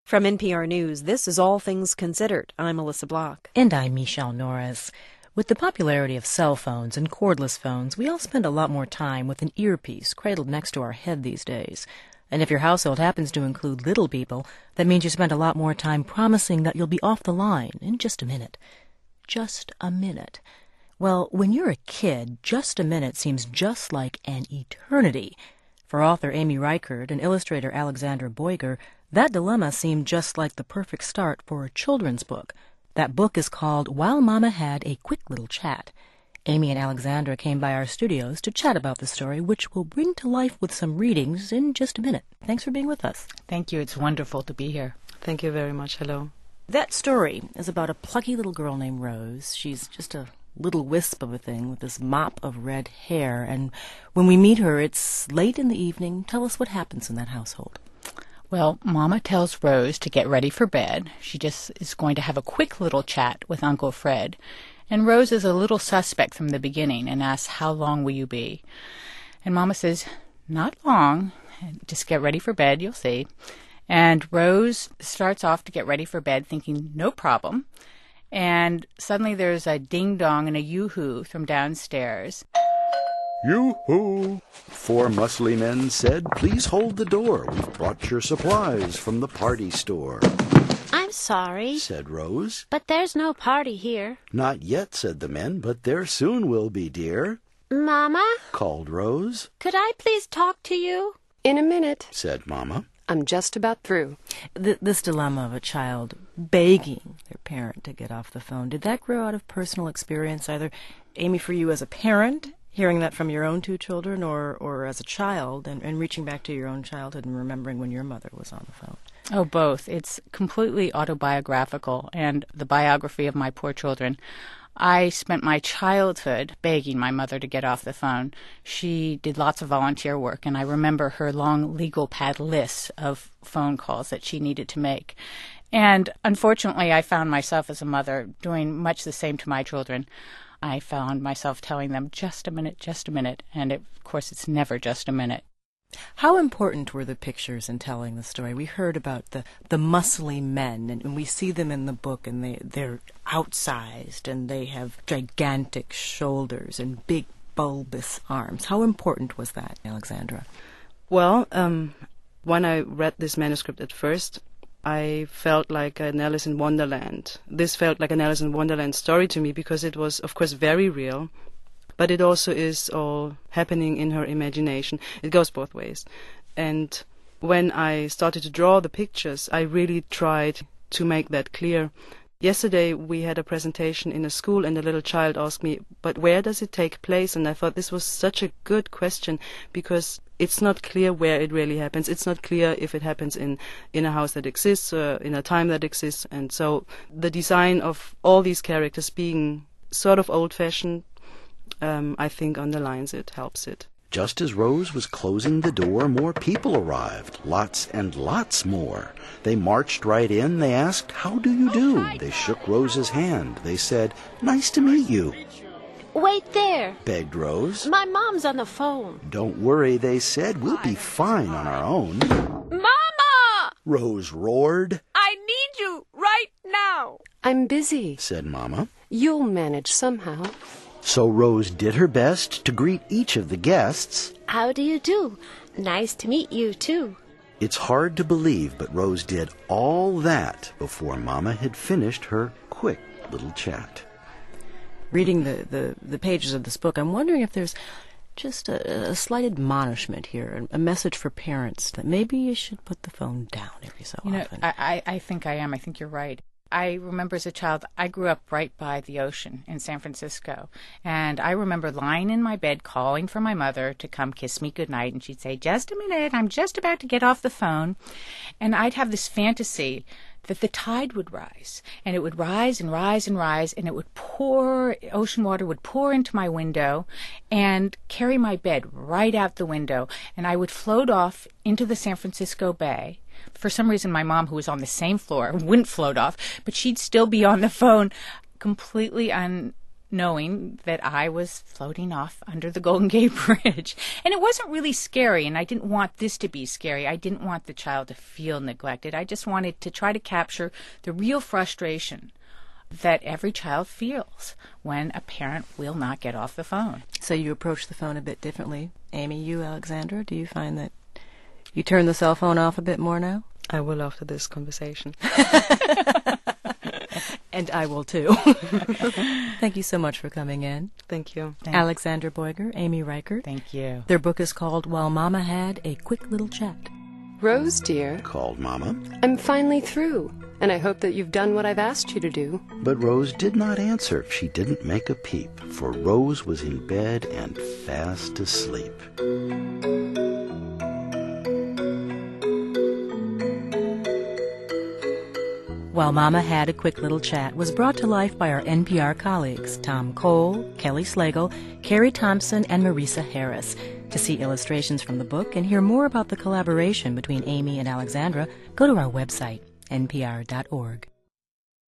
From NPR News, this is All Things Considered. I'm Melissa Block. And I'm Michelle Norris. With the popularity of cell phones and cordless phones, we all spend a lot more time with an earpiece cradled next to our head these days. And if your household happens to include little people, that means you spend a lot more time promising that you'll be off the line in just a minute. Just a minute. Well, when you're a kid, just a minute seems just like an eternity. For author Amy Reichert and illustrator Alexandra Boiger, that dilemma seemed just like the perfect start for a children's book. That book is called While Mama Had a Quick Little Chat. Amy and Alexandra came by our studios to chat about the story, which we'll bring to life with some readings in just a minute. Thanks for being with us. Thank you. It's wonderful to be here. Thank you very much. Hello. That story is about a plucky little girl named Rose. She's just a little wisp of a thing with this mop of red hair. And when we meet her, it's late in the evening. Tell us what happens in that household. Well, Mama tells Rose to get ready for bed. She just is going to have a quick little chat with Uncle Fred. And Rose is a little suspect from the beginning and asks, "How long will you be?" And Mama says, "Not long. Just get ready for bed, you'll see." And Rose starts off to get ready for bed thinking, no problem. And suddenly there's a ding-dong and a yoo-hoo from downstairs. Yoo-hoo! 4 muscly men said, "Please hold the door. We've brought your supplies from the party store." "I'm sorry," said Rose. "but there's no party here." "Not yet," said the men, "but there soon will be, dear." "Mama," called Rose. "could I please talk to you?" In a minute, said Mama. I'm just about through. This dilemma of a child begging their parent to get off the phone, did that grow out of personal experience, either, Amy, for you as a parent, hearing that from your own 2 children, or as a child, and reaching back to your own childhood and remembering when your mother was on the phone? Oh, both. It's completely autobiographical, and the biography of my poor children. I spent my childhood begging my mother to get off the phone. She did lots of volunteer work, and I remember her long legal pad list of phone calls that she needed to make. And unfortunately, I found myself as a mother doing much the same to my children. I found myself telling them, just a minute, and of course it's never just a minute. How important were the pictures in telling the story? We heard about the muscly men, and we see them in the book, and they're outsized, and they have gigantic shoulders and big bulbous arms. How important was that, Alexandra? Well, when I read this manuscript at first, I felt like an Alice in Wonderland. This felt like an Alice in Wonderland story to me because it was, of course, very real. But it also is all happening in her imagination. It goes both ways. And when I started to draw the pictures, I really tried to make that clear. Yesterday we had a presentation in a school, and a little child asked me, "But where does it take place?" And I thought this was such a good question, because it's not clear where it really happens. It's not clear if it happens in a house that exists, or in a time that exists. And so the design of all these characters being sort of old-fashioned, I think underlines it, helps it. Just as Rose was closing the door, more people arrived. Lots and lots more. They marched right in. They asked, "How do you do?" They shook Rose's hand. They said, "Nice to meet you." "Wait there," begged Rose. "My mom's on the phone." "Don't worry," they said. "We'll be fine on our own." "Mama!" Rose roared. "I need you right now." I'm busy, said Mama. "You'll manage somehow." So Rose did her best to greet each of the guests. "How do you do? Nice to meet you, too." It's hard to believe, but Rose did all that before Mama had finished her quick little chat. Reading the pages of this book, I'm wondering if there's just a slight admonishment here, a message for parents that maybe you should put the phone down every so often. I think I am. I think you're right. I remember as a child, I grew up right by the ocean in San Francisco, and I remember lying in my bed calling for my mother to come kiss me goodnight, and she'd say, "Just a minute, I'm just about to get off the phone." And I'd have this fantasy that the tide would rise, and it would rise and rise and rise, and it would pour, ocean water would pour into my window and carry my bed right out the window, and I would float off into the San Francisco Bay. For some reason, my mom, who was on the same floor, wouldn't float off, but she'd still be on the phone, completely knowing that I was floating off under the Golden Gate Bridge. And it wasn't really scary, and I didn't want this to be scary. I didn't want the child to feel neglected. I just wanted to try to capture the real frustration that every child feels when a parent will not get off the phone. So you approach the phone a bit differently. Amy, you, Alexandra, do you find that you turn the cell phone off a bit more now? I will after this conversation. And I will too. Thank you so much for coming in. Thank you. Alexandra Boiger, Amy Reichert. Thank you. Their book is called While Mama Had a Quick Little Chat. Rose, dear, called Mama. I'm finally through, and I hope that you've done what I've asked you to do. But Rose did not answer. She didn't make a peep, for Rose was in bed and fast asleep. While Mama Had a Quick Little Chat was brought to life by our NPR colleagues, Tom Cole, Kelly Slagle, Carrie Thompson, and Marisa Harris. To see illustrations from the book and hear more about the collaboration between Amy and Alexandra, go to our website, npr.org.